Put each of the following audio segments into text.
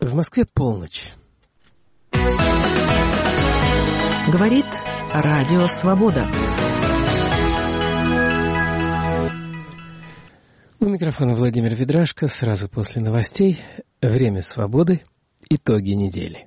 В Москве полночь. Говорит Радио Свобода. У микрофона Владимир Ведрашко. Сразу после новостей. Время свободы. Итоги недели.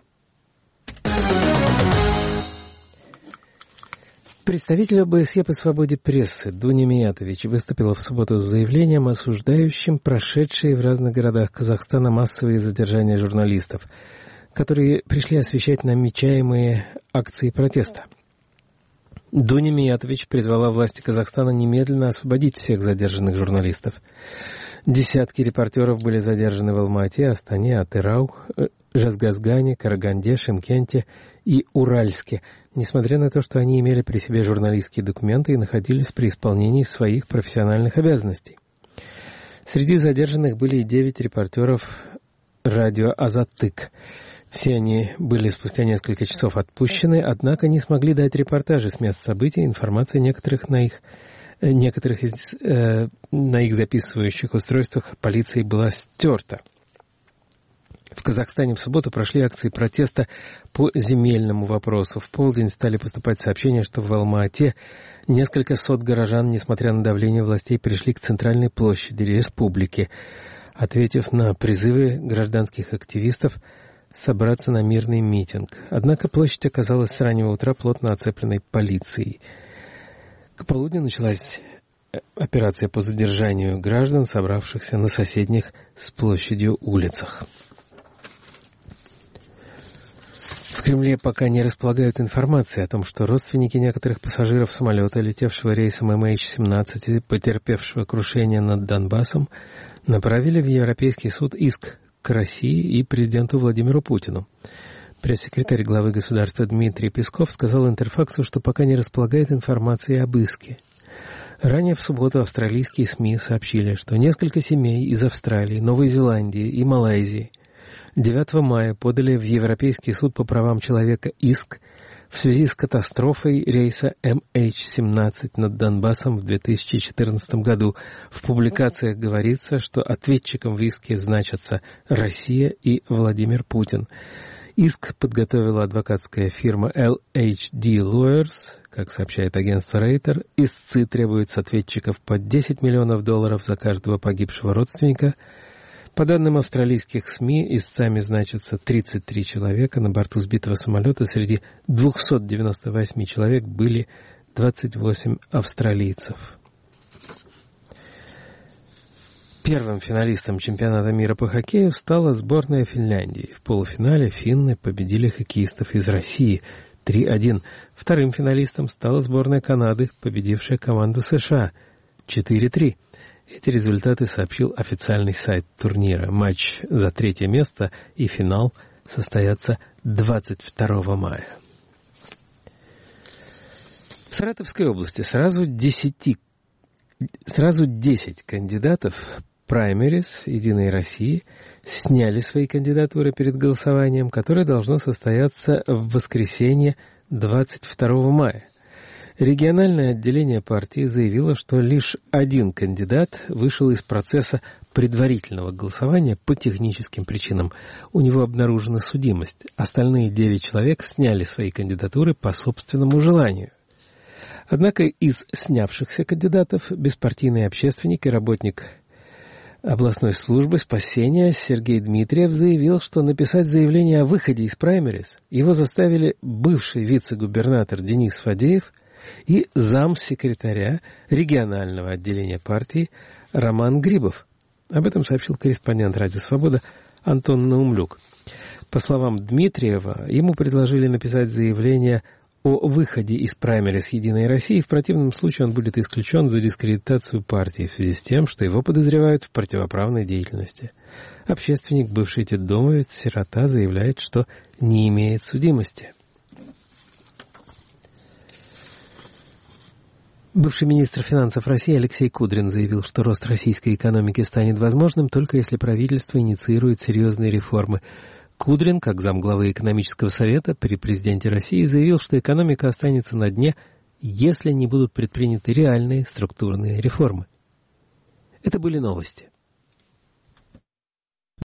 Представитель ОБСЕ по свободе прессы Дуня Миятович выступила в субботу с заявлением, осуждающим прошедшие в разных городах Казахстана массовые задержания журналистов, которые пришли освещать намечаемые акции протеста. Дуня Миятович призвала власти Казахстана немедленно освободить всех задержанных журналистов. Десятки репортеров были задержаны в Алмате, Астане, Атырау, Жазгазгане, Караганде, Шымкенте и Уральске, несмотря на то, что они имели при себе журналистские документы и находились при исполнении своих профессиональных обязанностей. Среди задержанных были и 9 репортеров радио «Азаттык». Все они были спустя несколько часов отпущены, однако не смогли дать репортажи с мест событий, информация на их записывающих устройствах полиции была стерта. В Казахстане в субботу прошли акции протеста по земельному вопросу. В полдень стали поступать сообщения, что в Алма-Ате несколько сот горожан, несмотря на давление властей, пришли к центральной площади республики, ответив на призывы гражданских активистов собраться на мирный митинг. Однако площадь оказалась с раннего утра плотно оцепленной полицией. К полудню началась операция по задержанию граждан, собравшихся на соседних с площадью улицах. В Кремле пока не располагают информацией о том, что родственники некоторых пассажиров самолета, летевшего рейсом MH17 и потерпевшего крушение над Донбассом, направили в Европейский суд иск к России и президенту Владимиру Путину. Пресс-секретарь главы государства Дмитрий Песков сказал Интерфаксу, что пока не располагает информацией об иске. Ранее в субботу австралийские СМИ сообщили, что несколько семей из Австралии, Новой Зеландии и Малайзии 9 мая подали в Европейский суд по правам человека иск в связи с катастрофой рейса MH17 над Донбассом в 2014 году. В публикациях говорится, что ответчиком в иске значатся Россия и Владимир Путин. Иск подготовила адвокатская фирма LHD Lawyers, как сообщает агентство Рейтер. Истцы требуют с ответчиков по $10 миллионов за каждого погибшего родственника. По данным австралийских СМИ, истцами значатся 33 человека. На борту сбитого самолета среди 298 человек были 28 австралийцев. Первым финалистом чемпионата мира по хоккею стала сборная Финляндии. В полуфинале финны победили хоккеистов из России 3-1. Вторым финалистом стала сборная Канады, победившая команду США 4-3. Эти результаты сообщил официальный сайт турнира. Матч за третье место и финал состоятся 22 мая. В Саратовской области сразу 10 кандидатов праймерис «Единой России» сняли свои кандидатуры перед голосованием, которое должно состояться в воскресенье 22 мая. Региональное отделение партии заявило, что лишь один кандидат вышел из процесса предварительного голосования по техническим причинам. У него обнаружена судимость. Остальные 9 человек сняли свои кандидатуры по собственному желанию. Однако из снявшихся кандидатов беспартийный общественник и работник областной службы спасения Сергей Дмитриев заявил, что написать заявление о выходе из праймерис его заставили бывший вице-губернатор Денис Фадеев и замсекретаря регионального отделения партии Роман Грибов. Об этом сообщил корреспондент «Радио Свобода» Антон Наумлюк. По словам Дмитриева, ему предложили написать заявление о выходе из праймерис «Единой России». В противном случае он будет исключен за дискредитацию партии в связи с тем, что его подозревают в противоправной деятельности. Общественник, бывший детдомовец, сирота, заявляет, что не имеет судимости. Бывший министр финансов России Алексей Кудрин заявил, что рост российской экономики станет возможным только если правительство инициирует серьезные реформы. Кудрин, как замглавы экономического совета при президенте России, заявил, что экономика останется на дне, если не будут предприняты реальные структурные реформы. Это были новости.